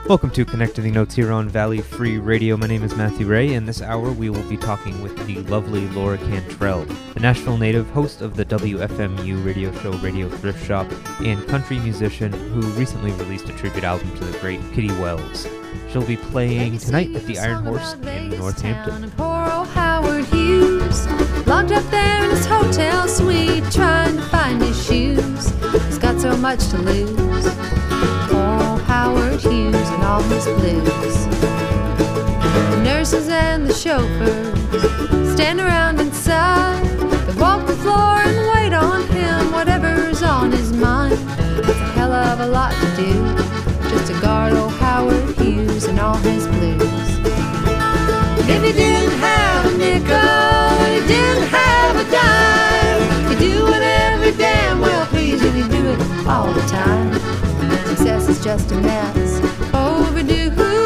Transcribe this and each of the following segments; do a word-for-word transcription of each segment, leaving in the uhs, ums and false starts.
Welcome to Connecting Notes here on Valley Free Radio. My name is Matthew Ray, and this hour we will be talking with the lovely Laura Cantrell, the Nashville native, host of the W F M U radio show Radio Thrift Shop, and country musician who recently released a tribute album to the great Kitty Wells. She'll be playing tonight at the Iron Horse in Northampton. Poor old Howard Hughes, locked up there in his hotel suite, trying to find his shoes. He's got so much to lose. Poor old Howard Hughes and all his blues. The nurses and the chauffeurs stand around inside. They walk the floor and wait on him, whatever's on his mind. It's a hell of a lot to do, just to guard old Howard Hughes and all his blues. If he didn't have a nickel, he didn't have a dime, he'd do it every damn well please, and he'd do it all the time. Success is just a mess, overdue.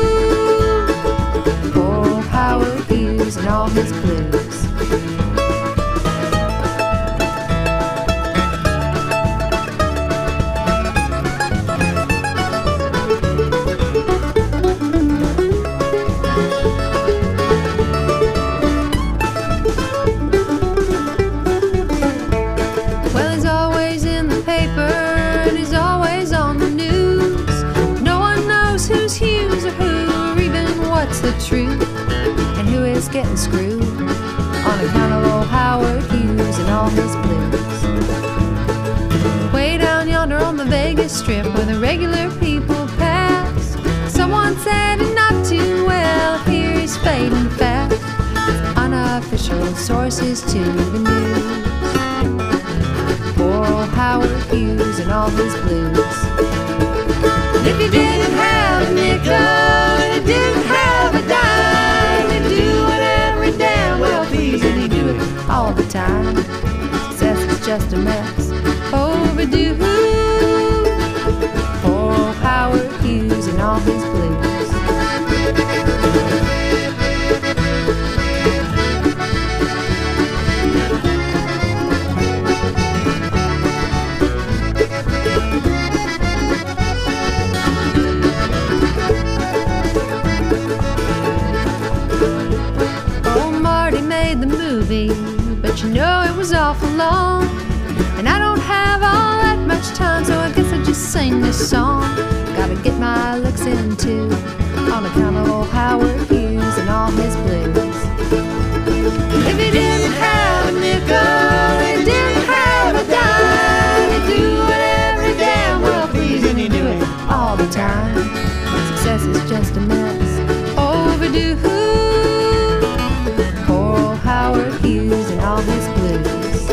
Poor old Howard Hughes and all his blues. The truth, and who is getting screwed on account of old Howard Hughes and all his blues. Way down yonder on the Vegas Strip, where the regular people pass, someone said not too well, here he's fading fast. Unofficial sources to the news. Poor old Howard Hughes and all his blues. And if he didn't have a nickel, he didn't have a dime, he'd do it every damn well please, and he'd do it all the time. Success is just a mess, overdue. Poor old Howard Hughes and all his blues. But you know it was awful long, and I don't have all that much time, so I guess I just sing this song. Gotta get my licks in too, on account of old Howard Hughes and all his blues. If he didn't have a nickel, he didn't have a dime, he'd do it every damn well please, and he'd do it all the time. Success is just a mess, overdue. Howard Hughes and all his blues.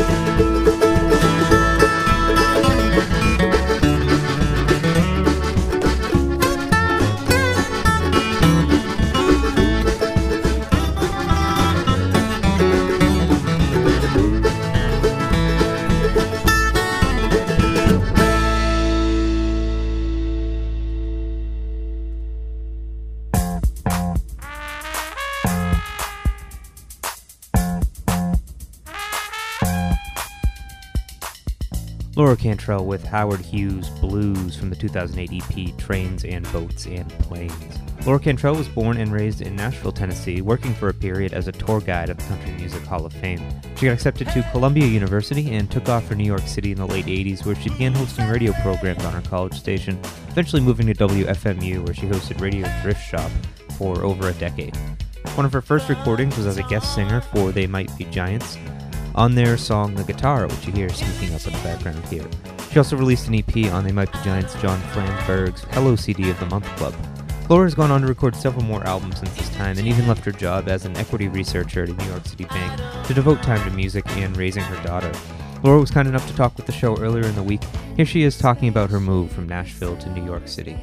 Laura Cantrell with Howard Hughes Blues from the two thousand eight E P Trains and Boats and Planes. Laura Cantrell was born and raised in Nashville, Tennessee, working for a period as a tour guide at the Country Music Hall of Fame. She got accepted to Columbia University and took off for New York City in the late eighties, where she began hosting radio programs on her college station, eventually moving to W F M U, where she hosted Radio Thrift Shop for over a decade. One of her first recordings was as a guest singer for They Might Be Giants, on their song The Guitar, which you hear sneaking up in the background here. She also released an E P on They Might Be Giants' John Flansburgh's Hello C D of the Month Club. Laura has gone on to record several more albums since this time, and even left her job as an equity researcher at a New York City bank to devote time to music and raising her daughter. Laura was kind enough to talk with the show earlier in the week. Here she is talking about her move from Nashville to New York City.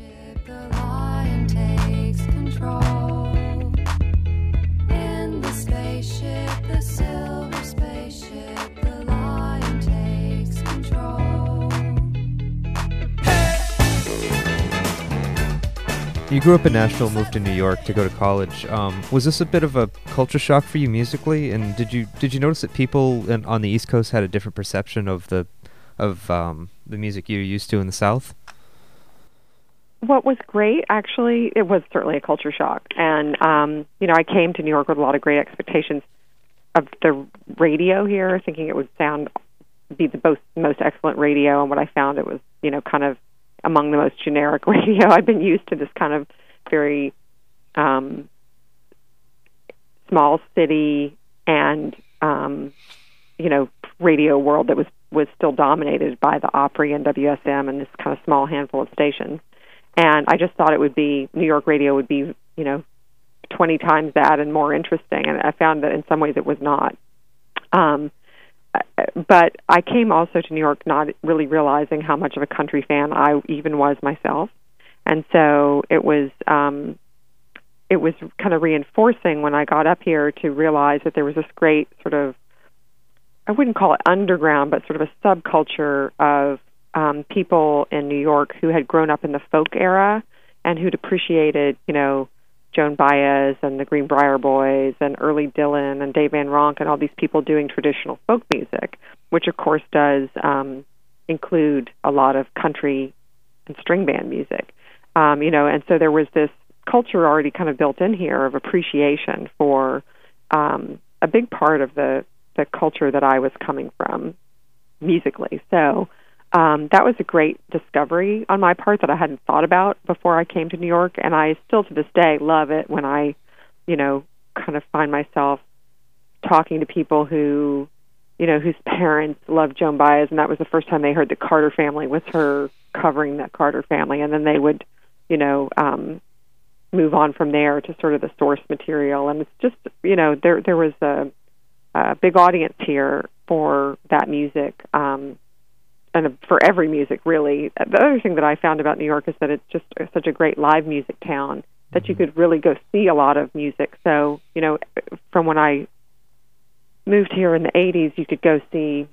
You grew up in Nashville, moved to New York to go to college. Um, was this a bit of a culture shock for you musically? And did you did you notice that people in, on the East Coast had a different perception of the of um, the music you're used to in the South? what was great, actually, it was certainly a culture shock. And, um, you know, I came to New York with a lot of great expectations of the radio here, thinking it would sound, be the most, most excellent radio. And what I found, it was, you know, kind of among the most generic radio. I've been used to this kind of very um, small city and, um, you know, radio world that was, was still dominated by the Opry and W S M and this kind of small handful of stations. And I just thought it would be, New York radio would be, you know, twenty times that and more interesting. And I found that in some ways it was not. Um, but I came also to New York not really realizing how much of a country fan I even was myself. And so it was, um, it was kind of reinforcing when I got up here to realize that there was this great sort of, I wouldn't call it underground, but sort of a subculture of um, people in New York who had grown up in the folk era and who'd appreciated, you know, Joan Baez and the Greenbrier Boys and early Dylan and Dave Van Ronk and all these people doing traditional folk music, which of course does um, include a lot of country and string band music. Um, you know, and so there was this culture already kind of built in here of appreciation for um, a big part of the, the culture that I was coming from musically. So um, that was a great discovery on my part that I hadn't thought about before I came to New York, and I still to this day love it when I, you know, kind of find myself talking to people who, you know, whose parents loved Joan Baez, and that was the first time they heard the Carter Family with her covering that Carter Family, and then they would, you know, um, move on from there to sort of the source material. And it's just, you know, there there was a, a big audience here for that music, um, and for every music, really. The other thing that I found about New York is that it's just such a great live music town that you could really go see a lot of music. So, you know, from when I moved here in the eighties, you could go see,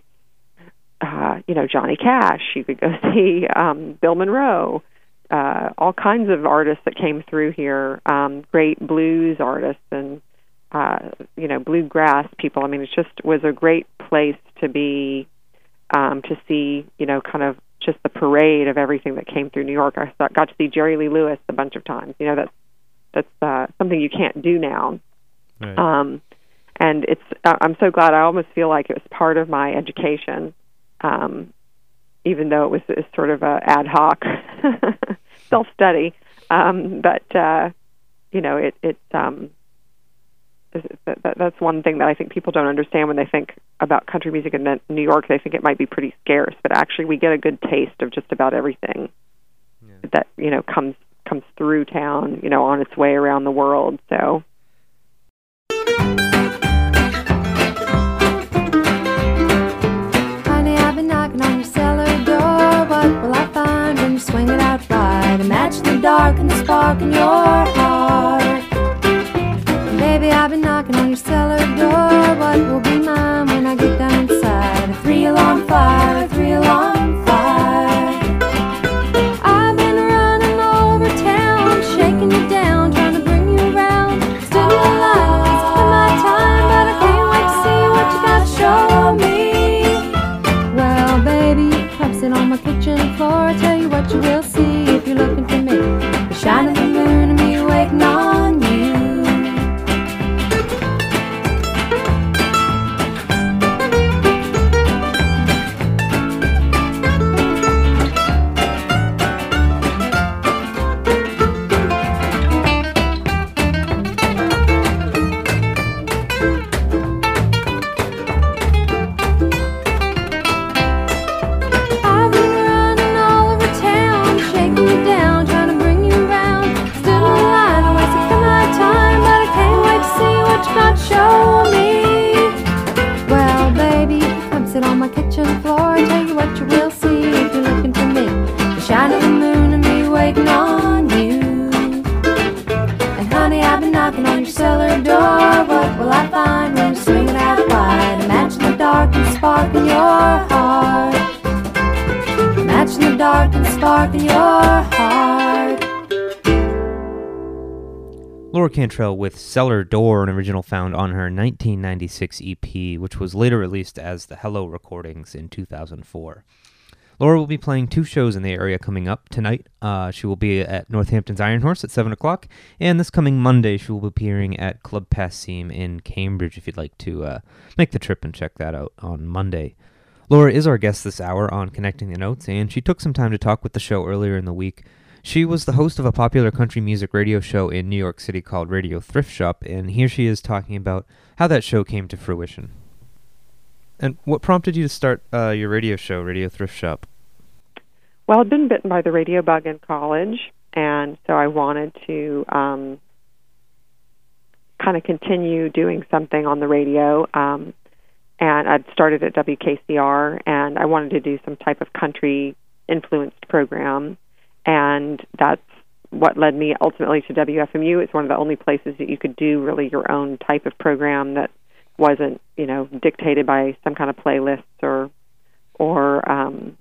uh, you know, Johnny Cash. You could go see um, Bill Monroe. Uh, all kinds of artists that came through here, um, great blues artists and, uh, you know, bluegrass people. I mean, it just was a great place to be, um, to see, you know, kind of just the parade of everything that came through New York. I thought, got to see Jerry Lee Lewis a bunch of times. You know, that's, that's uh, something you can't do now. Right. Um, and it's, I'm so glad. I almost feel like it was part of my education, um, even though it was, it was sort of a ad hoc self-study. Um, but, uh, you know, it, it um, that, that, that's one thing that I think people don't understand when they think about country music in New York. They think it might be pretty scarce, but actually we get a good taste of just about everything yeah. that, you know, comes comes through town, you know, on its way around the world. So... Swing it out wide, imagine the dark and the spark in your heart. Baby, I've been knocking on your cellar door. What will be mine when I get down inside? A three-alarm fire, a three-alarm fire. I've been running all over town, shaking you down, trying to bring you around. Still alive, wasting my time, but I can't wait to see what you got to show me. Well, baby, come sit on my kitchen floor. I tell you what you will see if you're looking for me. The shine of the moon and me waiting on you. Laura Cantrell with Cellar Door, an original found on her nineteen ninety-six E P, which was later released as the Hello Recordings in two thousand four. Laura will be playing two shows in the area coming up tonight. Uh, she will be at Northampton's Iron Horse at seven o'clock, and this coming Monday she will be appearing at Club Passim in Cambridge if you'd like to uh, make the trip and check that out on Monday. Laura is our guest this hour on Connecting the Notes, and she took some time to talk with the show earlier in the week. She was the host of a popular country music radio show in New York City called Radio Thrift Shop, and here she is talking about how that show came to fruition. And what prompted you to start uh, your radio show, Radio Thrift Shop? Well, I'd been bitten by the radio bug in college, and so I wanted to um, kind of continue doing something on the radio. Um, and I'd started at W K C R, and I wanted to do some type of country-influenced program, and that's what led me ultimately to W F M U. It's one of the only places that you could do really your own type of program that wasn't, you know, dictated by some kind of playlists or, or um,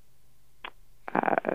uh,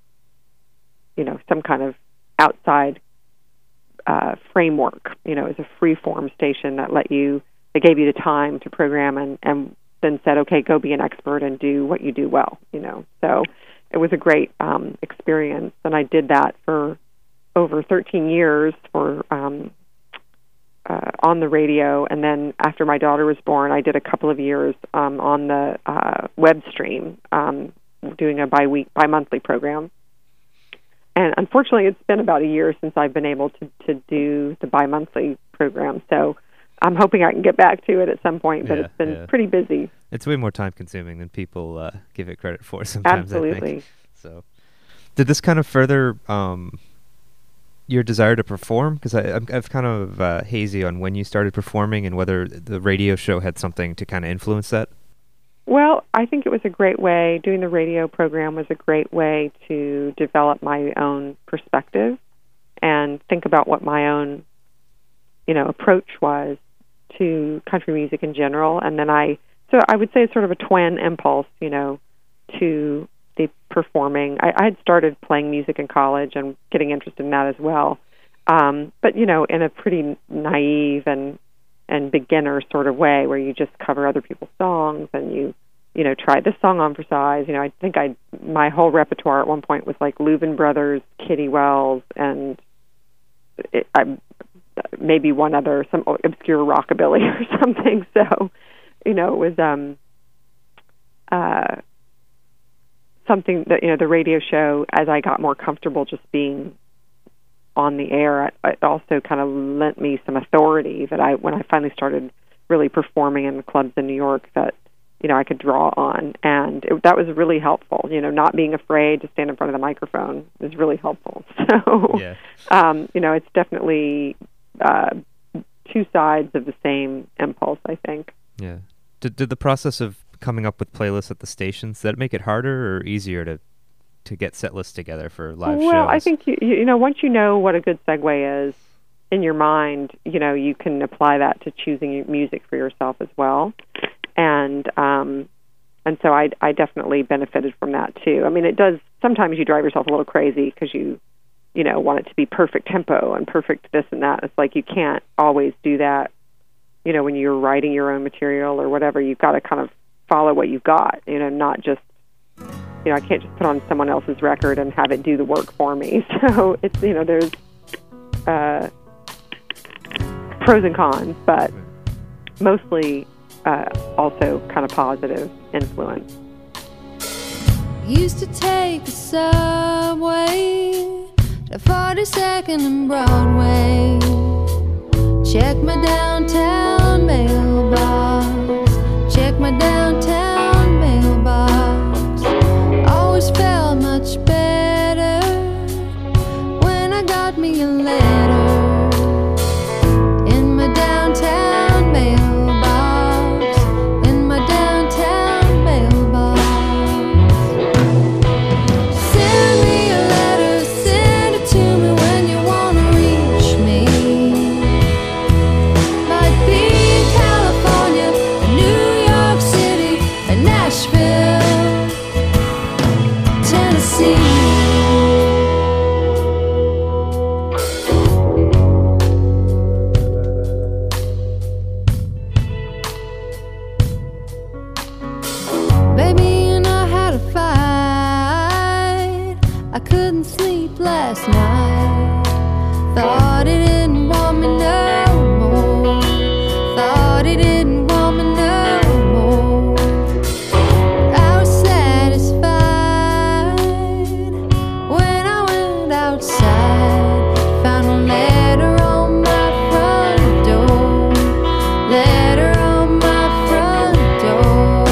you know, some kind of outside uh, framework. You know, it was a free-form station that let you, that gave you the time to program and, and then said, okay, go be an expert and do what you do well, you know. So it was a great um, experience, and I did that for over thirteen years for um, uh, on the radio, and then after my daughter was born, I did a couple of years um, on the uh, web stream, um, doing a bi-week, bi-monthly program. And unfortunately, it's been about a year since I've been able to, to do the bi-monthly program, so I'm hoping I can get back to it at some point, but yeah, it's been yeah. pretty busy. It's way more time-consuming than people uh, give it credit for sometimes, Absolutely. I think. So, did this kind of further um, your desire to perform? Because I'm I've kind of uh, hazy on when you started performing and whether the radio show had something to kind of influence that. Well, I think it was a great way, doing the radio program was a great way to develop my own perspective and think about what my own, you know, approach was to country music in general. And then I, so I would say it's sort of a twin impulse, you know, to the performing. I, I had started playing music in college and getting interested in that as well. Um, but, you know, in a pretty naive and, and beginner sort of way where you just cover other people's songs and you, you know, try this song on for size. You know, I think I, my whole repertoire at one point was like Louvin Brothers, Kitty Wells, and it, I, maybe one other, some obscure rockabilly or something. So, you know, it was um, uh, something that, you know, the radio show, as I got more comfortable just being on the air, it, it also kind of lent me some authority that I, when I finally started really performing in the clubs in New York, that, you know, I could draw on. And it, that was really helpful. You know, not being afraid to stand in front of the microphone was really helpful. So, yeah. um, you know, it's definitely uh, two sides of the same impulse, I think. Yeah. Did did the process of coming up with playlists at the stations, did that make it harder or easier to to get set lists together for live well, shows? Well, I think, you, you know, once you know what a good segue is in your mind, you know, you can apply that to choosing music for yourself as well. And um, and so I, I definitely benefited from that, too. I mean, it does, sometimes you drive yourself a little crazy because you, you know, want it to be perfect tempo and perfect this and that. It's like you can't always do that, you know, when you're writing your own material or whatever. You've got to kind of follow what you've got, you know, not just, you know, I can't just put on someone else's record and have it do the work for me. So it's, you know, there's uh, pros and cons, but mostly uh, also kind of positive influence. Used to take the subway to forty-second and Broadway. Check my downtown mailbox. Check my downtown mailbox. Always felt much better when I got me a letter in my downtown mailbox. In my downtown mailbox. Send me a letter, send it to me when you wanna reach me. Might be in California, New York City, and Nashville, Tennessee. outside. Found a letter on my front door. Letter on my front door.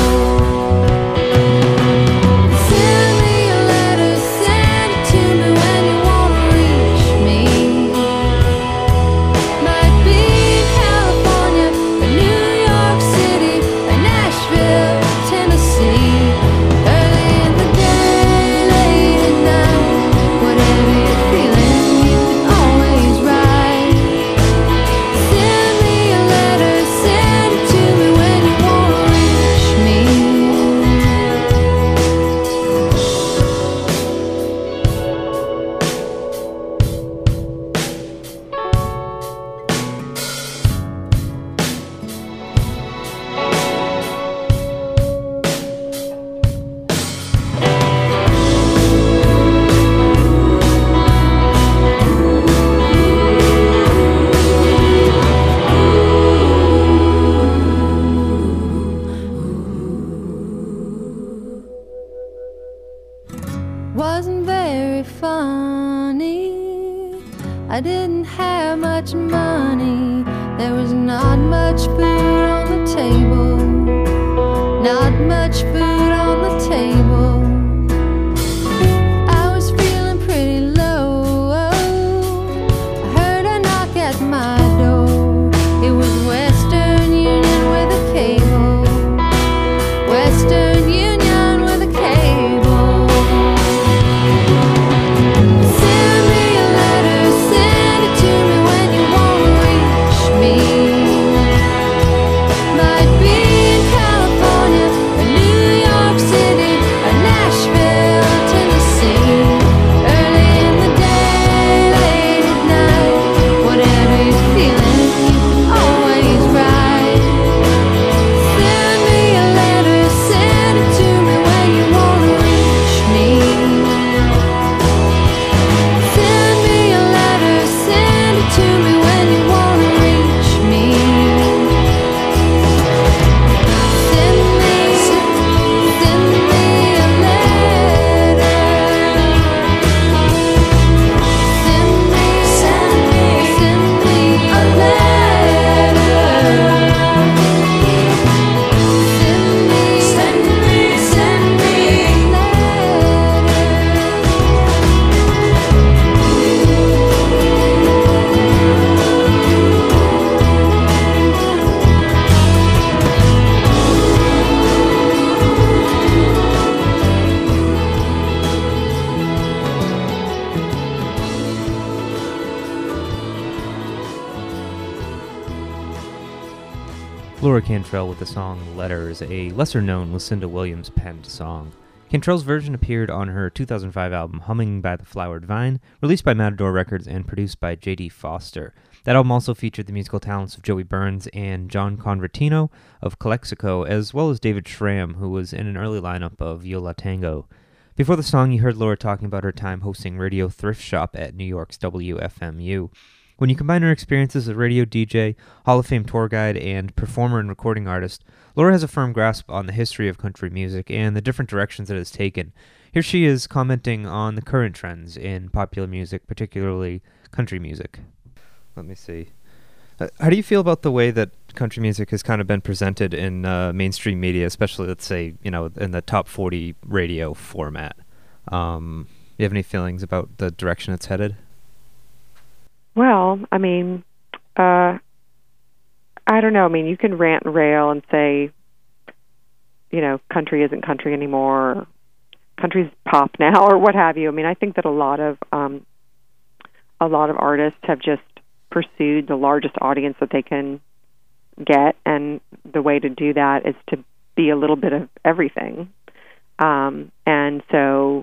Send me a letter, send it to me when you wanna reach me. Might be California, or New York City, or Nashville, Tennessee. Early in the day, late at night, whatever you're feeling, you can always write. Send me a letter, send it to me when you wanna reach me. Wasn't very funny. I didn't have much money. There was not much food on the table. Not much food on the table. I was feeling pretty low. I heard a knock at my door. It was Western Union with a cable. Western Union with a cable. Send me a letter, send it to me when you wanna reach me. Might be in California, or New York City, or Nashville, Tennessee. Early in the day, late at night, whatever you're feeling, you can always write. Send me a letter, send it to me when you wanna reach me. Send me a letter, send it to me when you wanna reach me. Send me, send me a letter. Send me, send me, send me a letter. Send me, send me, send me a Laura Cantrell with the song Letters, a lesser-known Lucinda Williams penned song. Cantrell's version appeared on her two thousand five album Humming by the Flowered Vine, released by Matador Records and produced by J D Foster. That album also featured the musical talents of Joey Burns and John Convertino of Calexico, as well as David Schramm, who was in an early lineup of Yo La Tango. Before the song, you heard Laura talking about her time hosting Radio Thrift Shop at New York's W F M U. When you combine her experiences as a radio D J, Hall of Fame tour guide, and performer and recording artist, Laura has a firm grasp on the history of country music and the different directions it has taken. Here she is commenting on the current trends in popular music, particularly country music. Let me see. Uh, how do you feel about the way that country music has kind of been presented in uh, mainstream media, especially, let's say, you know, in the top forty radio format? Um, do you have any feelings about the direction it's headed? Well, I mean, uh, I don't know. I mean, you can rant and rail and say, you know, country isn't country anymore, or country's pop now, or what have you. I mean, I think that a lot of um, a lot of artists have just pursued the largest audience that they can get, and the way to do that is to be a little bit of everything. Um, and so,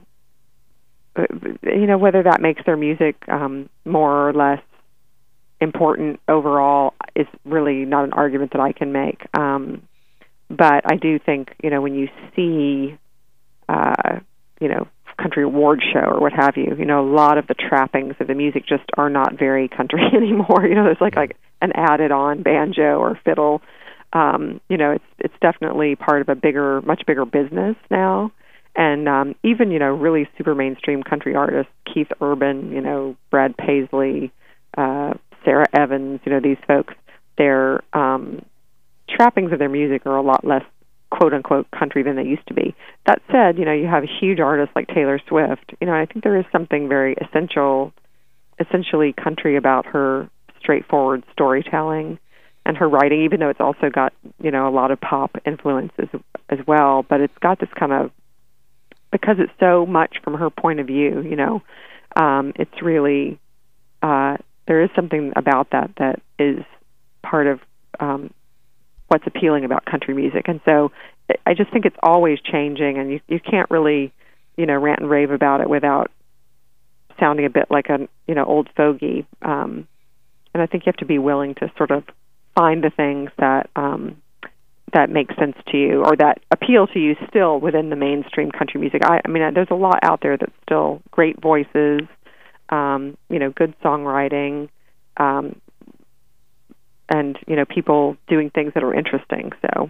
you know, whether that makes their music um, more or less important overall is really not an argument that I can make. Um, but I do think, you know, when you see, uh, you know, country award show or what have you, you know, a lot of the trappings of the music just are not very country anymore. You know, there's like like an added on banjo or fiddle. Um, you know, it's it's definitely part of a bigger, much bigger business now. and um, even, you know, really super mainstream country artists, Keith Urban, you know, Brad Paisley, uh, Sarah Evans, you know, these folks, their um, trappings of their music are a lot less quote-unquote country than they used to be. That said, you know, you have a huge artist like Taylor Swift. You know, I think there is something very essential, essentially country about her straightforward storytelling and her writing, even though it's also got, you know, a lot of pop influences as well. But it's got this kind of, because it's so much from her point of view, you know, um, it's really, uh, there is something about that that is part of um, what's appealing about country music. And so I just think it's always changing, and you, you can't really, you know, rant and rave about it without sounding a bit like a, you know, old fogey. Um, and I think you have to be willing to sort of find the things that um, that make sense to you or that appeal to you still within the mainstream country music. I, I mean, there's a lot out there that's still great voices, um, you know, good songwriting, um, and, you know, people doing things that are interesting. So.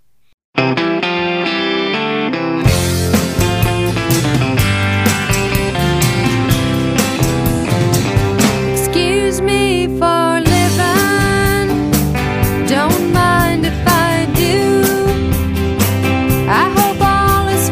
Excuse me for living, don't mind if I do. I hope all is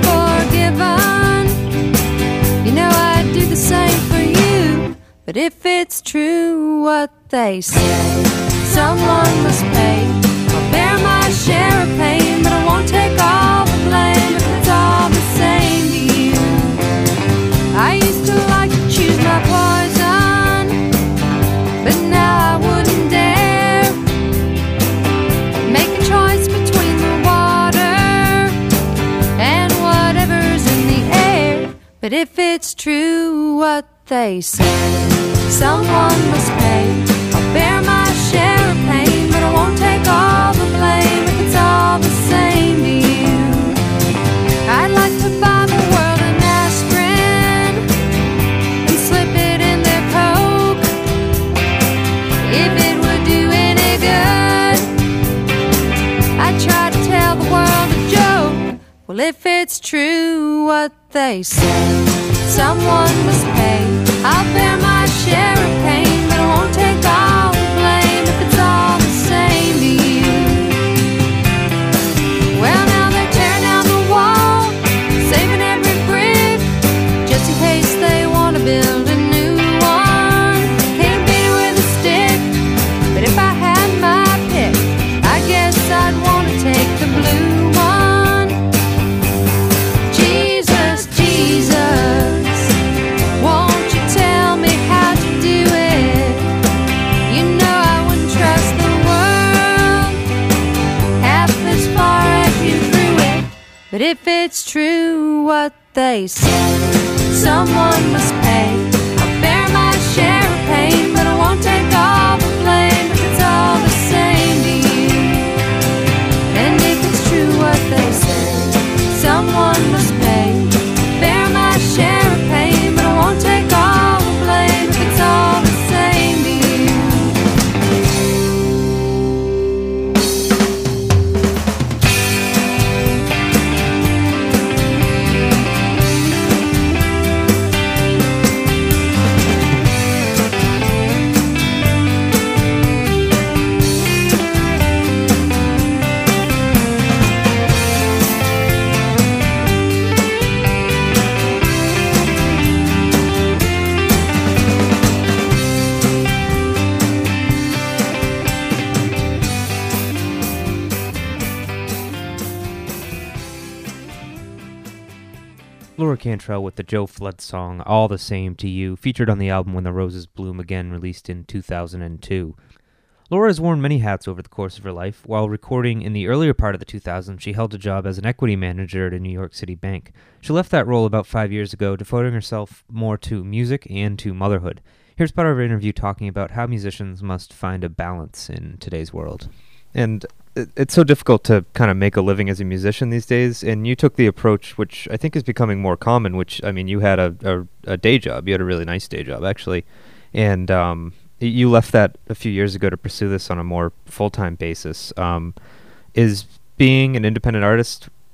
forgiven. You know I'd do the same for you. But if it's true what they say, someone must pay. I'll bear my share of pain, but I won't take all the blame if it's all the same to you. I used to like to choose my poison, but now I wouldn't dare make a choice between the water and whatever's in the air. But if it's true what they say, someone must pay. I'll bear my share of pain, but I won't take all the blame if it's all the same to you. I'd like to buy the world an aspirin and slip it in their Coke if it would do any good. I'd try to tell the world a joke. Well, if it's true what they say, someone must pay. I'll bear my share of pain, but I won't take all the blame if it's all the same to you. Well, now they're tearing down the wall, saving every brick, just in case they want to build a new one. Can't beat it with a stick, but if I had my pick, I guess I'd want to take the blue one. Jesus, Jesus, won't you tell me how to do it? You know I wouldn't trust the world half as far as you threw it. But if it's true what they say, someone must pay. I'll bear my share of pain, but I won't take all the blame if it's all the same to you. And if it's true what they say, someone must pay. Bear my share of pain, but I won't take all the blame if it's all the same to you. Laura Cantrell with the Joe Flood song All the Same to You, featured on the album When the Roses Bloom Again, released in two thousand two. Laura has worn many hats over the course of her life. While recording in the earlier part of the two thousands, she held a job as an equity manager at a New York City bank. She left that role about five years ago, devoting herself more to music and to motherhood. Here's part of our interview talking about how musicians must find a balance in today's world. And it's so difficult to kind of make a living as a musician these days, and you took the approach, which I think is becoming more common, which, I mean, you had a, a, a day job. You had a really nice day job, actually, and um, you left that a few years ago to pursue this on a more full-time basis. Um, is being an independent artist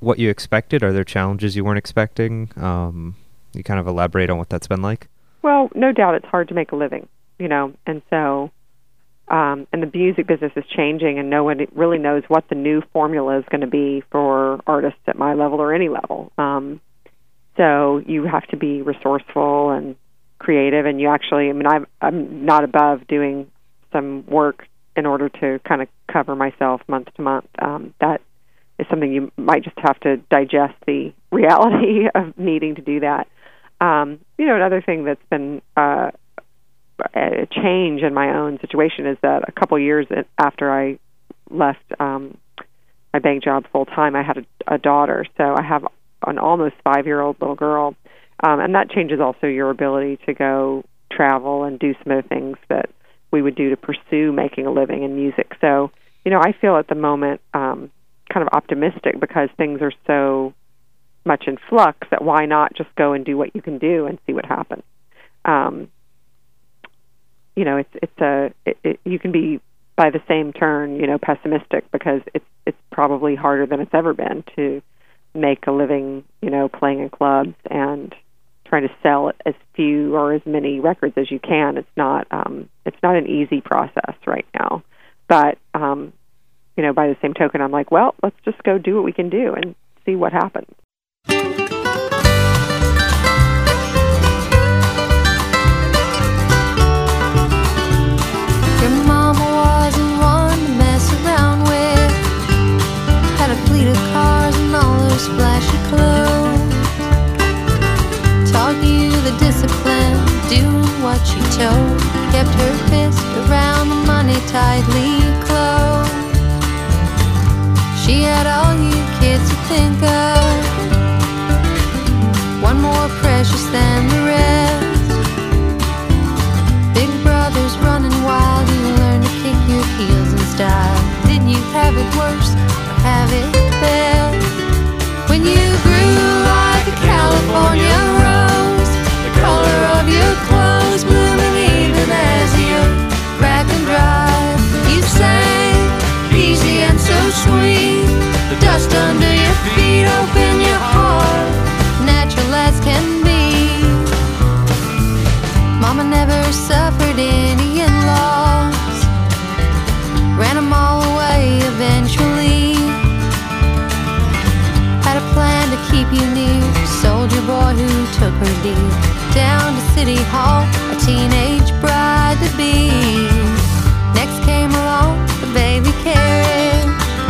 what you expected? Are there challenges you weren't expecting? Um, you kind of elaborate on what that's been like? Well, no doubt it's hard to make a living, you know, and so, um, and the music business is changing, and no one really knows what the new formula is going to be for artists at my level or any level. Um, so you have to be resourceful and creative, and you actually, I mean, I'm, I'm not above doing some work in order to kind of cover myself month to month. Um, that is something you might just have to digest the reality of needing to do that. Um, you know, another thing that's been uh, a change in my own situation is that a couple years after I left um, my bank job full time, I had a, a daughter. So I have an almost five-year-old little girl, um, and that changes also your ability to go travel and do some of the things that we would do to pursue making a living in music. So, you know, I feel at the moment um, kind of optimistic because things are so much in flux that why not just go and do what you can do and see what happens. Um, you know, it's it's a it, it, you can be by the same turn, you know, pessimistic because it's it's probably harder than it's ever been to make a living, you know, playing in clubs and trying to sell as few or as many records as you can. It's not um, it's not an easy process right now, but um, you know, by the same token, I'm like, well, let's just go do what we can do and see what happens. Your mama wasn't one to mess around with. Had a fleet of cars and all those flashy clothes. Taught you the discipline, doing what she told. Kept her fist around the money tightly closed. She had all you kids to think of, one more precious than the rest. Big brother's running wild, you learn to kick your heels in style. Did you have it worse or have it best? When you grew like a California rose, the color of your clothes blooming even as the earth cracked and dried. You sang easy and so sweet, the dust under your feet, open your heart, natural as can be. Mama never suffered any in-laws, ran them all away eventually. Had a plan to keep you near, soldier boy who took her dear down to City Hall, a teenage bride to be. Next came along the baby carriage,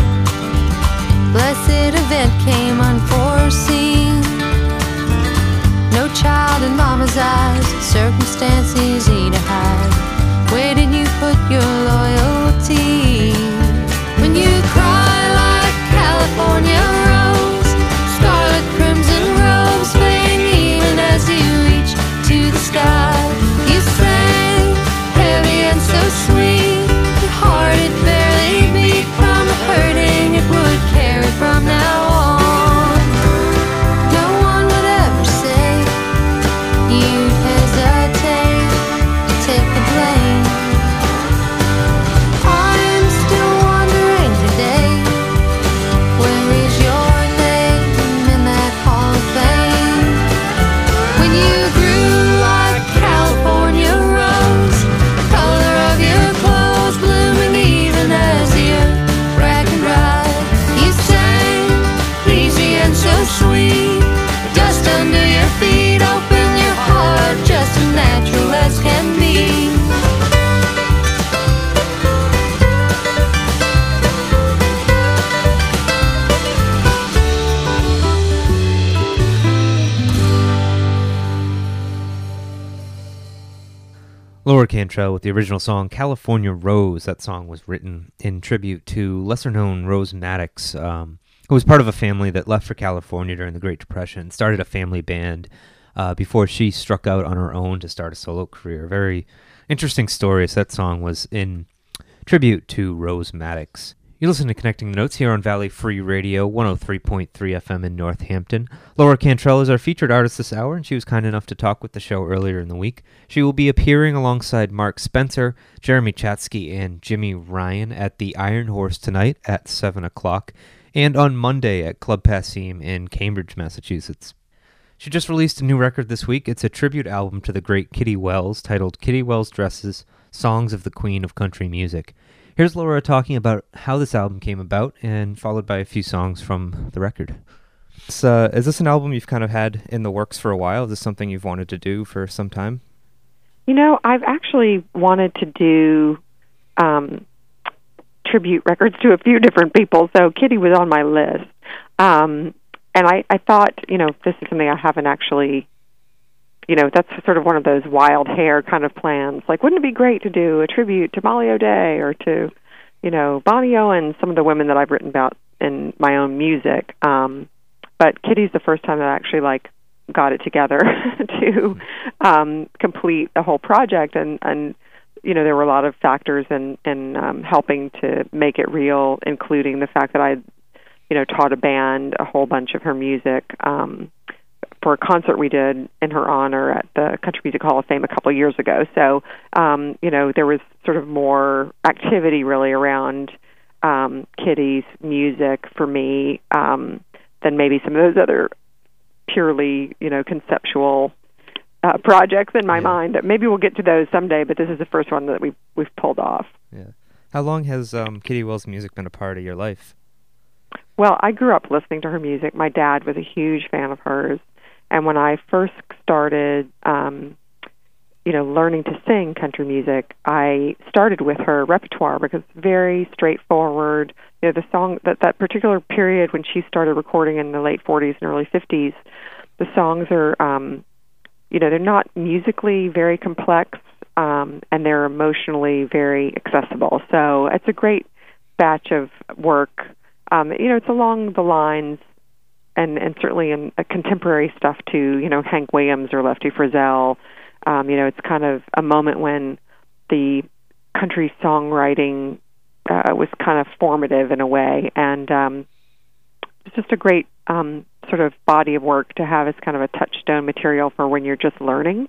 blessed event came unforeseen. No child in mama's eyes, circumstance easy to hide. Where did you put your loyalty? When you cry like California rose, scarlet crimson robes fade even as you reach to the sky. You sang heavy and so sweet, your heart it barely beat from the hurting it would carry from now on. No one would ever say you'd hesitate to take the blame. I'm still wondering today, where is your name in that Hall of Fame? When you grew like California rose, the color of your clothes blooming even as the earth cracked and dried. You sang easy and so sweet, the dust under your feet, open your heart, just as natural as can be. Laura Cantrell with the original song California Rose. That song was written in tribute to lesser-known Rose Maddox, um, who was part of a family that left for California during the Great Depression, started a family band uh, before she struck out on her own to start a solo career. Very interesting story. So that song was in tribute to Rose Maddox. You listen to Connecting the Notes here on Valley Free Radio, one oh three point three F M in Northampton. Laura Cantrell is our featured artist this hour, and she was kind enough to talk with the show earlier in the week. She will be appearing alongside Mark Spencer, Jeremy Chatsky, and Jimmy Ryan at the Iron Horse tonight at seven o'clock and on Monday at Club Passim in Cambridge, Massachusetts. She just released a new record this week. It's a tribute album to the great Kitty Wells titled Kitty Wells Dresses, Songs of the Queen of Country Music. Here's Laura talking about how this album came about, and followed by a few songs from the record. Uh, is this an album you've kind of had in the works for a while? Is this something you've wanted to do for some time? You know, I've actually wanted to do um, tribute records to a few different people, so Kitty was on my list. Um, and I, I thought, you know, this is something I haven't actually, you know, that's sort of one of those wild hair kind of plans. Like, wouldn't it be great to do a tribute to Molly O'Day or to, you know, Bonnie Owens, some of the women that I've written about in my own music. Um, but Kitty's the first time that I actually, like, got it together to um, complete the whole project. And, and, you know, there were a lot of factors in, in um, helping to make it real, including the fact that I, you know, taught a band a whole bunch of her music um, for a concert we did in her honor at the Country Music Hall of Fame a couple of years ago. So, um, you know, there was sort of more activity really around um, Kitty's music for me um, than maybe some of those other purely, you know, conceptual uh, projects in my yeah. mind. Maybe we'll get to those someday, but this is the first one that we've, we've pulled off. Yeah. How long has um, Kitty Wells' music been a part of your life? Well, I grew up listening to her music. My dad was a huge fan of hers. And when I first started, um, you know, learning to sing country music, I started with her repertoire because it's very straightforward. You know, the song, that, that particular period when she started recording in the late forties and early fifties, the songs are, um, you know, they're not musically very complex, um, and they're emotionally very accessible. So it's a great batch of work. Um, you know, it's along the lines, and, and certainly in uh, contemporary stuff too, you know, Hank Williams or Lefty Frizzell. Um, you know, it's kind of a moment when the country songwriting uh, was kind of formative in a way. And um, it's just a great um, sort of body of work to have as kind of a touchstone material for when you're just learning.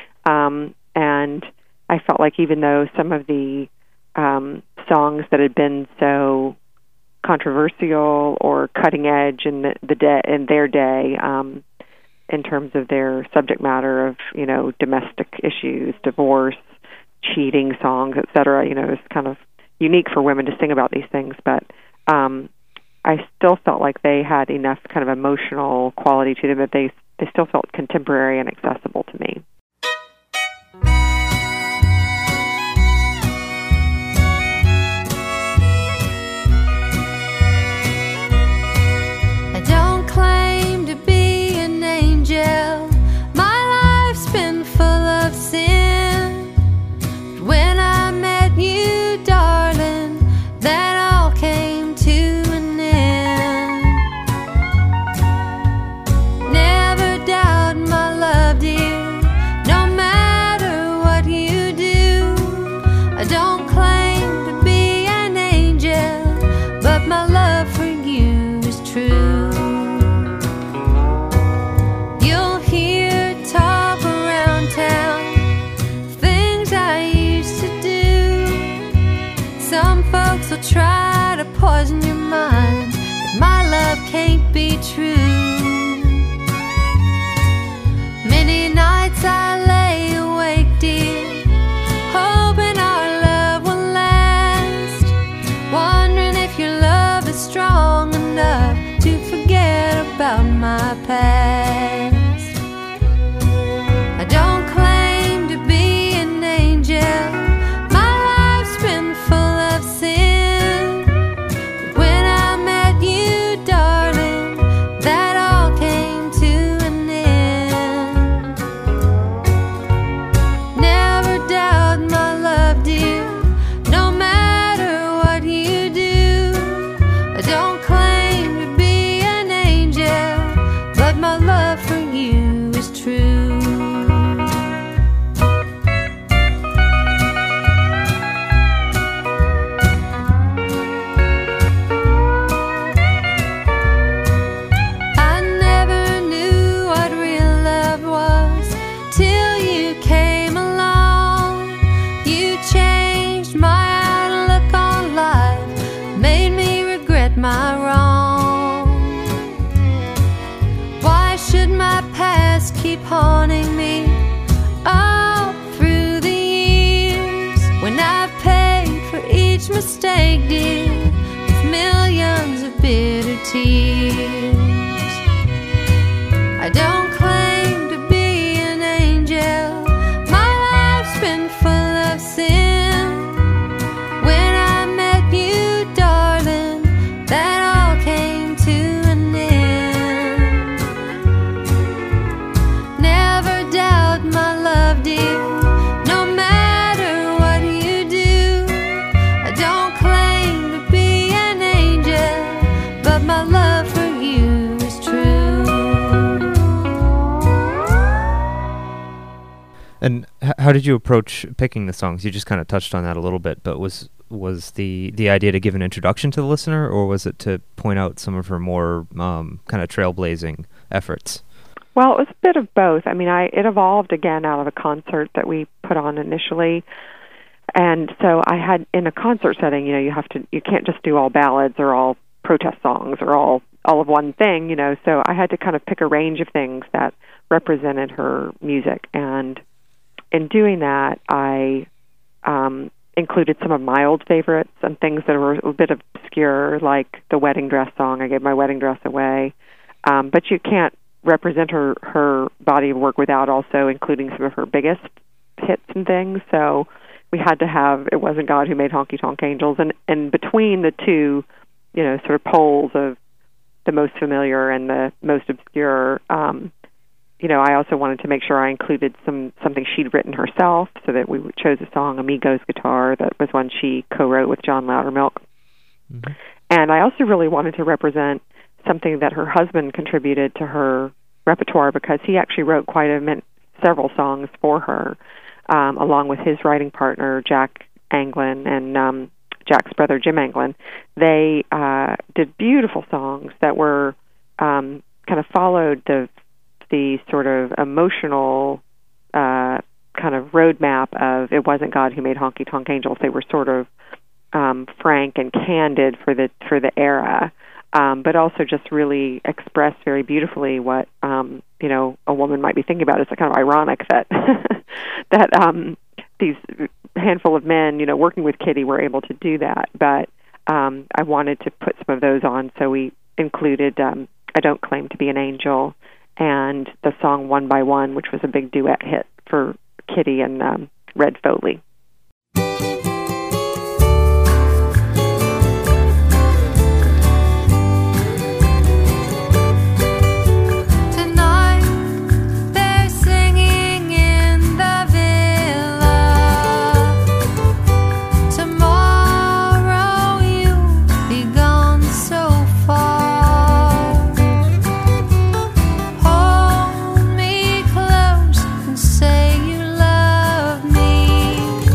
Um, and I felt like even though some of the um, songs that had been so controversial or cutting edge in the, the day, in their day, um, in terms of their subject matter of, you know, domestic issues, divorce, cheating songs, et cetera. You know, it's kind of unique for women to sing about these things, but um, I still felt like they had enough kind of emotional quality to them that they they still felt contemporary and accessible to me. mistake, dear, with millions of bitter tears. I don't claim to be an angel. My life's been full of sin. When I met you, darling, that all came to an end. Never doubt my love, dear, no matter what you do. I don't claim to be an angel, but my love for you is true. And h- how did you approach picking the songs? You just kind of touched on that a little bit, but was was the, the idea to give an introduction to the listener, or was it to point out some of her more um, kind of trailblazing efforts? Well, it was a bit of both. I mean, I it evolved again out of a concert that we put on initially. And so I had, in a concert setting, you know, you have to, you can't just do all ballads or all protest songs or all, all of one thing, you know, so I had to kind of pick a range of things that represented her music. And in doing that, I um, included some of my old favorites and things that were a bit obscure, like the wedding dress song. I gave my wedding dress away. Um, but you can't represent her, her body of work without also including some of her biggest hits and things. So we had to have It Wasn't God Who Made Honky Tonk Angels. And, and between the two, you know, sort of poles of the most familiar and the most obscure, um, you know, I also wanted to make sure I included some something she'd written herself, so that we chose a song, Amigos Guitar, that was one she co-wrote with John Loudermilk. Mm-hmm. And I also really wanted to represent something that her husband contributed to her repertoire, because he actually wrote quite a min- several songs for her, um, along with his writing partner, Jack Anglin, and um, Jack's brother, Jim Anglin. They uh, did beautiful songs that were um, kind of followed the the sort of emotional uh, kind of roadmap of It Wasn't God Who Made Honky Tonk Angels. They were sort of um, frank and candid for the for the era, um, but also just really expressed very beautifully what um, you know a woman might be thinking about. It's kind of ironic that that um, these handful of men, you know, working with Kitty, were able to do that. But um, I wanted to put some of those on, so we included um, I Don't Claim to Be an Angel, and the song One by One, which was a big duet hit for Kitty and um, Red Foley. Hold me close and say you love me.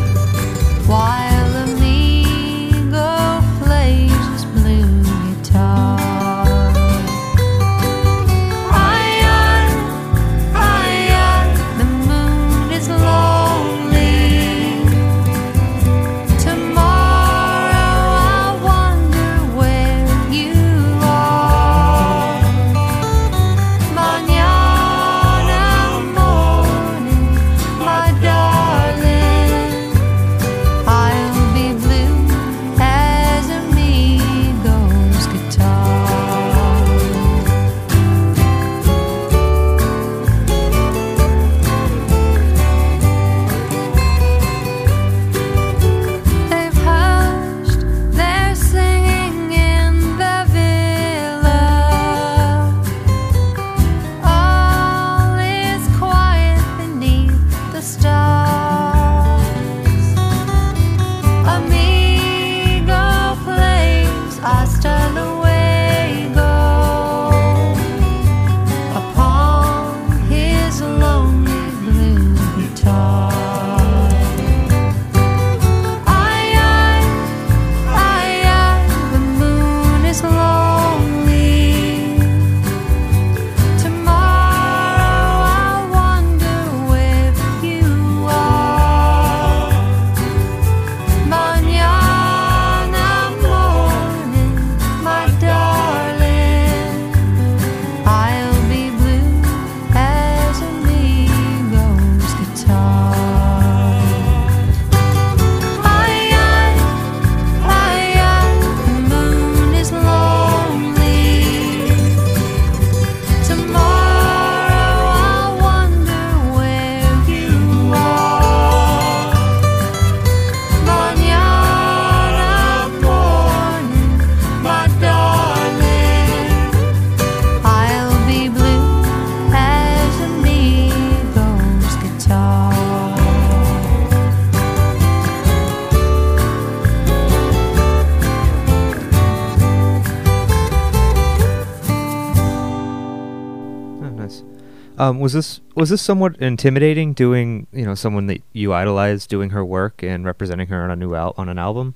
Um, was this was this somewhat intimidating, doing you know someone that you idolized doing her work and representing her on a new al- on an album?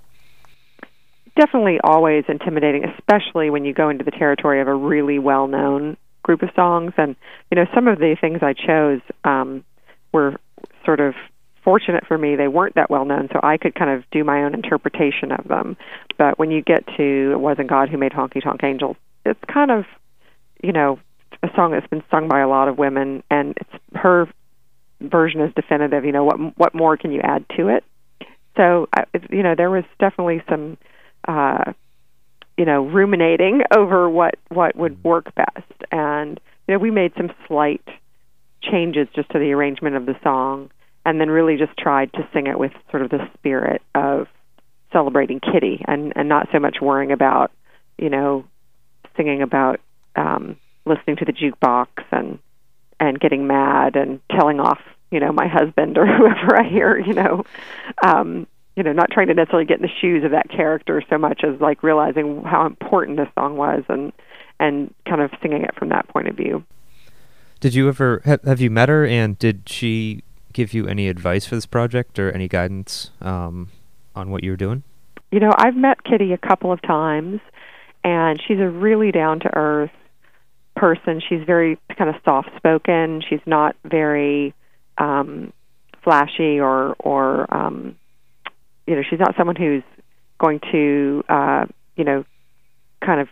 Definitely always intimidating, especially when you go into the territory of a really well-known group of songs. And you know, some of the things I chose um, were sort of fortunate for me. They weren't that well-known, so I could kind of do my own interpretation of them. But when you get to "It Wasn't God Who Made Honky Tonk Angels," it's kind of, you know, a song that's been sung by a lot of women, and it's her version is definitive. You know, what what more can you add to it? So, I, you know, there was definitely some, uh, you know, ruminating over what, what would work best. And, you know, we made some slight changes just to the arrangement of the song, and then really just tried to sing it with sort of the spirit of celebrating Kitty, and, and not so much worrying about, you know, singing about um, listening to the jukebox and and getting mad and telling off, you know, my husband or whoever I hear, you know, um, you know, not trying to necessarily get in the shoes of that character so much as like realizing how important this song was, and and kind of singing it from that point of view. Did you ever have, have you met her, and did she give you any advice for this project or any guidance um, on what you were doing? You know, I've met Kitty a couple of times, and she's a really down-to-earth person. She's very kind of soft-spoken. She's not very um, flashy or, or um, you know, she's not someone who's going to, uh, you know, kind of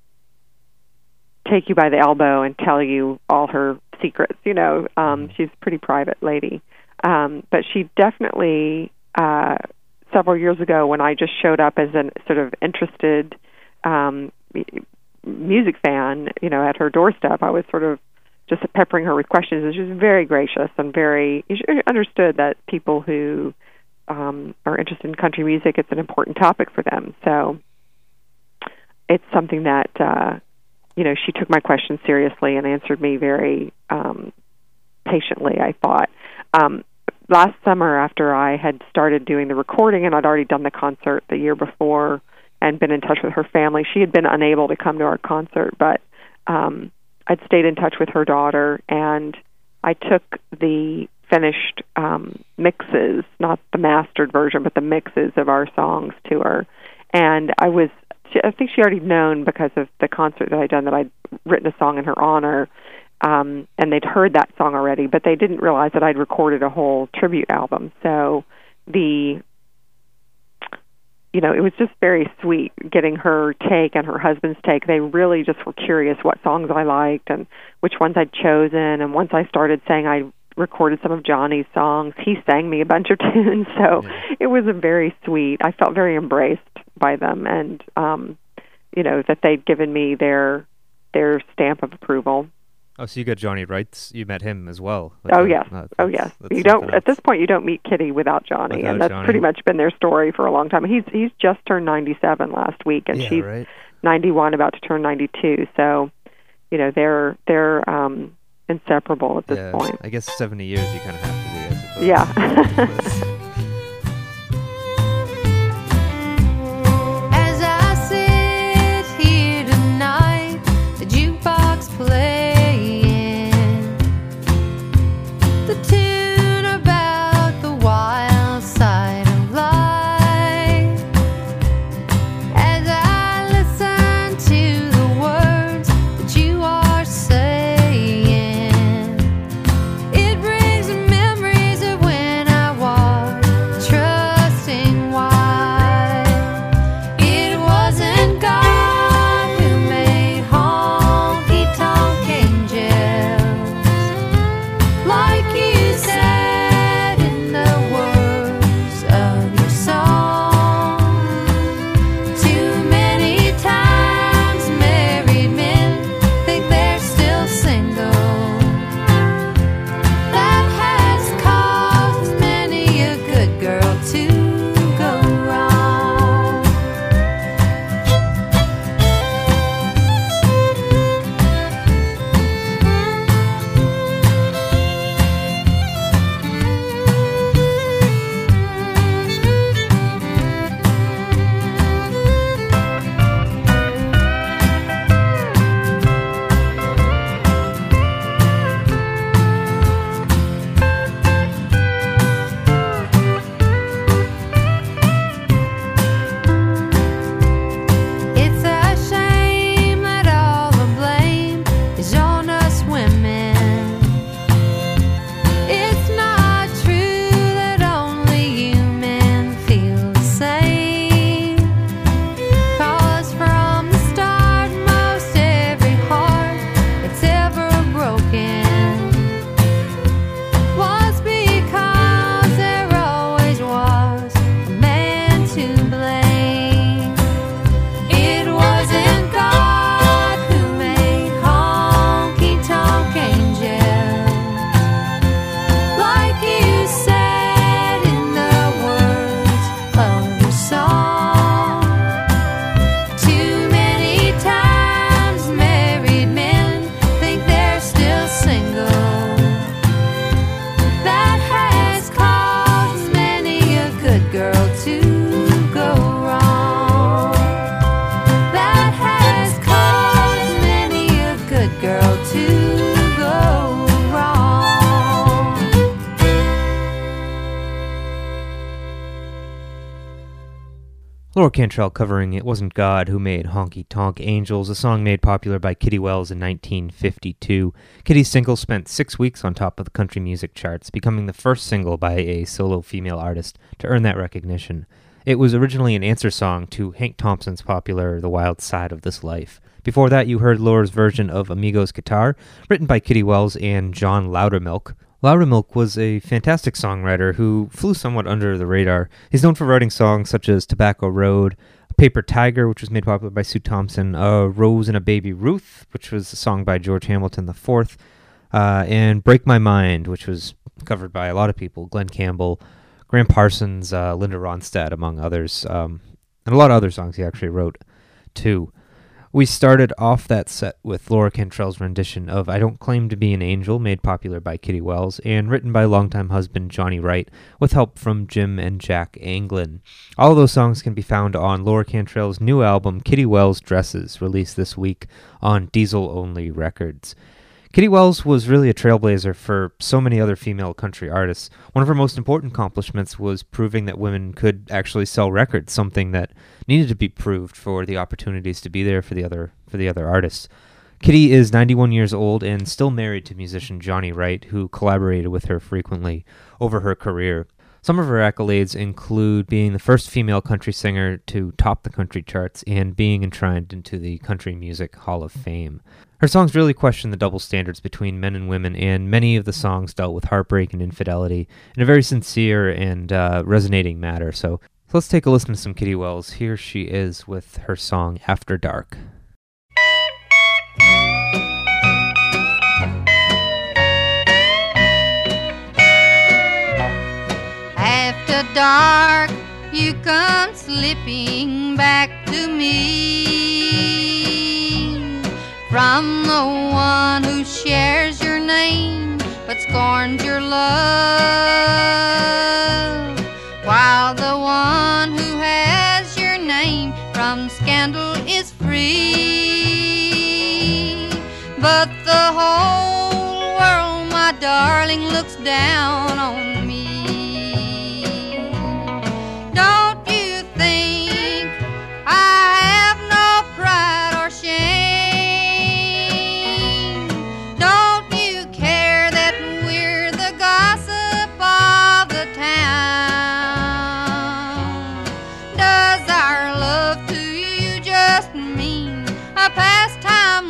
take you by the elbow and tell you all her secrets. You know, um, she's a pretty private lady. Um, but she definitely, uh, several years ago when I just showed up as a sort of interested um, music fan, you know, at her doorstep, I was sort of just peppering her with questions. And she was very gracious and very, she understood that people who um, are interested in country music, it's an important topic for them. So it's something that, uh, you know, she took my questions seriously and answered me very um, patiently, I thought. Um, last summer, after I had started doing the recording and I'd already done the concert the year before and been in touch with her family, she had been unable to come to our concert, but um, I'd stayed in touch with her daughter, and I took the finished um, mixes, not the mastered version, but the mixes of our songs to her. And I was, I think she already known because of the concert that I'd done that I'd written a song in her honor, um, and they'd heard that song already, but they didn't realize that I'd recorded a whole tribute album. So the, you know, it was just very sweet getting her take and her husband's take. They really just were curious what songs I liked and which ones I'd chosen. And once I started saying I recorded some of Johnny's songs, he sang me a bunch of tunes. So yeah. It was a very sweet. I felt very embraced by them, and um, you know, that they'd given me their their stamp of approval. Oh, so you got Johnny Wright. You met him as well. Oh, yes. Uh, oh, yes. You don't, else. At this point, you don't meet Kitty without Johnny, without and that's Johnny. Pretty much been their story for a long time. He's he's just turned ninety-seven last week, and yeah, she's right. ninety-one, about to turn ninety-two. So, you know, they're they're um, inseparable at this yeah, point. I guess seventy years you kind of have to be, I suppose. Yeah. It brings memories of when I was Laura Cantrell covering It Wasn't God Who Made Honky Tonk Angels, a song made popular by Kitty Wells in nineteen fifty-two. Kitty's single spent six weeks on top of the country music charts, becoming the first single by a solo female artist to earn that recognition. It was originally an answer song to Hank Thompson's popular The Wild Side of This Life. Before that, you heard Laura's version of Amigos Guitar, written by Kitty Wells and John Loudermilk. Loudermilk was a fantastic songwriter who flew somewhat under the radar. He's known for writing songs such as Tobacco Road, Paper Tiger, which was made popular by Sue Thompson, uh, Rose and a Baby Ruth, which was a song by George Hamilton the fourth, uh, and Break My Mind, which was covered by a lot of people, Glenn Campbell, Graham Parsons, uh, Linda Ronstadt, among others, um, and a lot of other songs he actually wrote, too. We started off that set with Laura Cantrell's rendition of I Don't Claim to Be an Angel, made popular by Kitty Wells, and written by longtime husband Johnny Wright, with help from Jim and Jack Anglin. All of those songs can be found on Laura Cantrell's new album, Kitty Wells Dresses, released this week on Diesel Only Records. Kitty Wells was really a trailblazer for so many other female country artists. One of her most important accomplishments was proving that women could actually sell records, something that needed to be proved for the opportunities to be there for the other for the other artists. Kitty is ninety-one years old and still married to musician Johnny Wright, who collaborated with her frequently over her career. Some of her accolades include being the first female country singer to top the country charts and being enshrined into the Country Music Hall of Fame. Her songs really question the double standards between men and women, and many of the songs dealt with heartbreak and infidelity in a very sincere and uh, resonating manner. So, so let's take a listen to some Kitty Wells. Here she is with her song After Dark. After dark, you come slipping back to me from the one who shares your name but scorns your love, while the one who has your name from scandal is free. But the whole world, my darling, looks down on me. Don't you think I have no pride or shame? Don't you care that we're the gossip of the town? Does our love to you just mean a pastime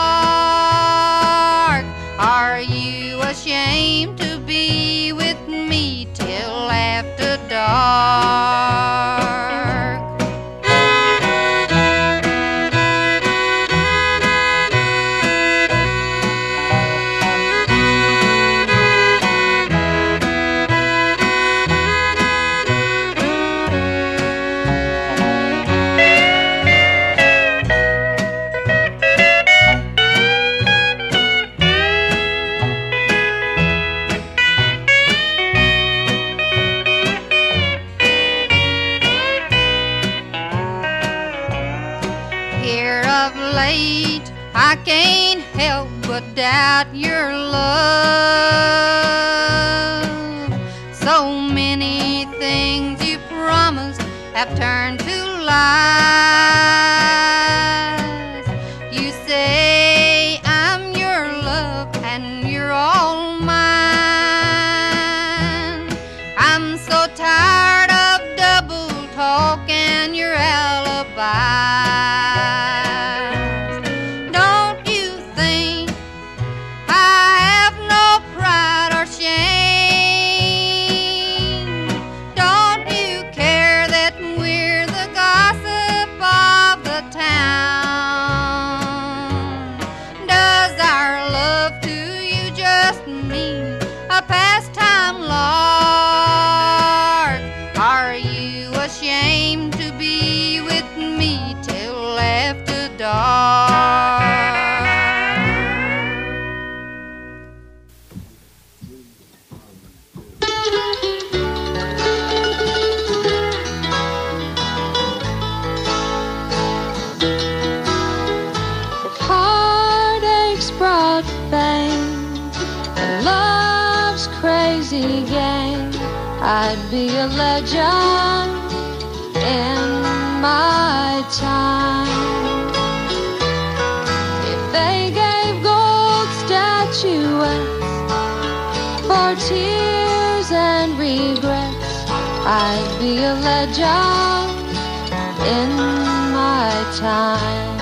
lark? Are you ashamed to be with me till after dark? I can't help but doubt your love. So many things you promised have turned to lies. You say I'm your love and you're all mine. I'm so tired of double talk and your alibi. I'd be a legend in my time. If they gave gold statuettes for tears and regrets, I'd be a legend in my time.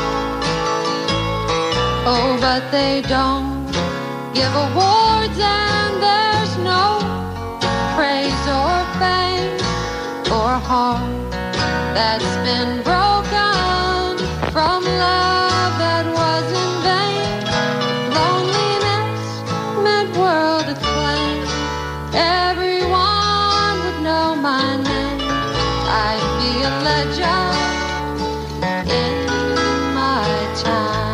Oh, but they don't give awards, and there's no praise or fame or heart that's been broken from love that was in vain. Loneliness meant world acclaim, everyone would know my name. I'd be a legend in my time.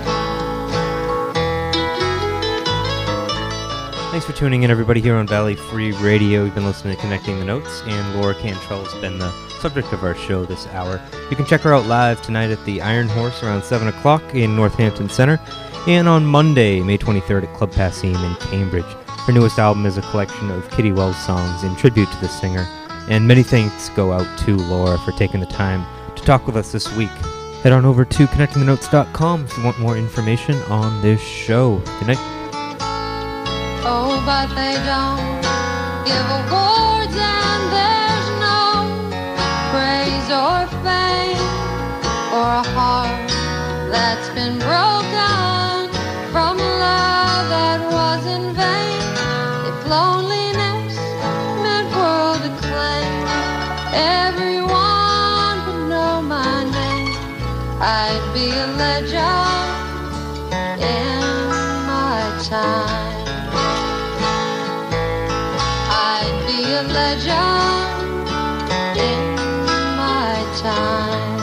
Thanks for tuning in, everybody, here on Valley Free Radio. You've been listening to Connecting the Notes, and Laura Cantrell has been the subject of our show this hour. You can check her out live tonight at the Iron Horse around seven o'clock in Northampton Center, and on Monday, May twenty-third at Club Passim in Cambridge. Her newest album is a collection of Kitty Wells songs in tribute to the singer, and many thanks go out to Laura for taking the time to talk with us this week. Head on over to connecting the notes dot com if you want more information on this show. Good night. Oh, but they don't give awards, and there's no praise or fame or a heart that's been broken from love that was in vain. If loneliness meant world acclaim, everyone would know my name. I'd be a legend in my time. A legend in my time.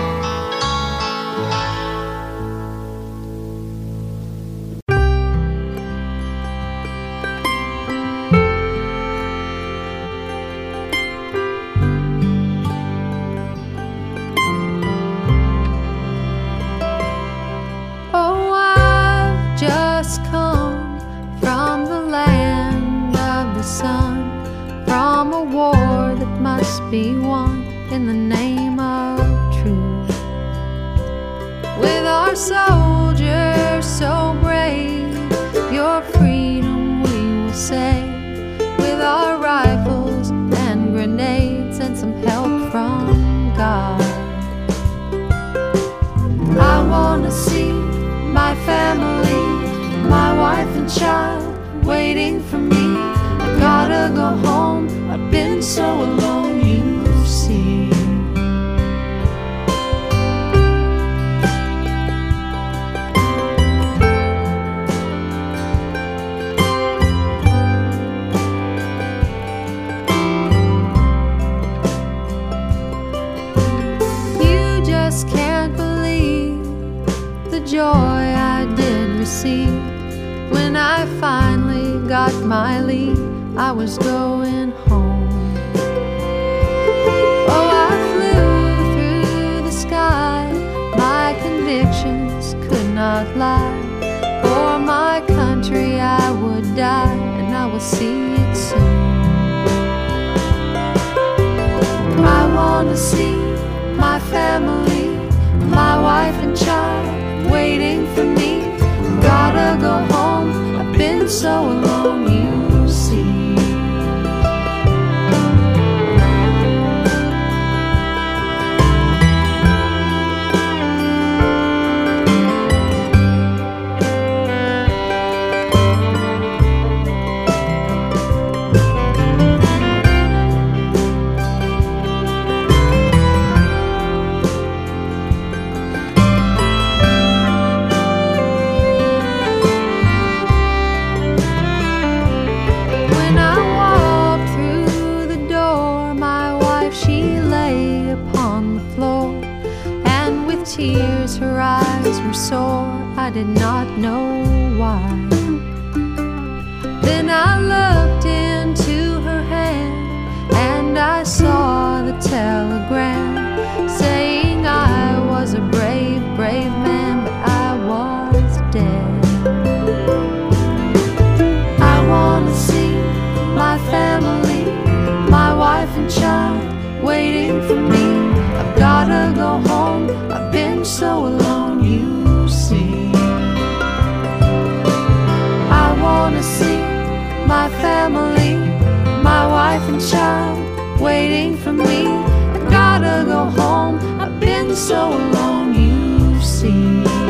Oh, I've just come from the land of the sun, from a war that must be won in the name of truth. With our soldiers so brave, your freedom we will save. With our rifles and grenades and some help from God. I wanna see my family, my wife and child waiting for me. I gotta go home, I've been so alone, you see. You just can't believe the joy I did receive when I finally got my leave. I was going home. Oh, I flew through the sky. My convictions could not lie. For my country I would die, and I will see it soon. I want to see my family, my wife and child waiting for me. Gotta go home, I've been so alone, you see. Tears, her eyes were sore, I did not know why. Then I looked into her hand, and I saw the telegram saying I was a brave, brave man, but I was dead. I want to see my family, my wife and child waiting for me. I've ain't for me. I gotta go home. I've been so alone, you see.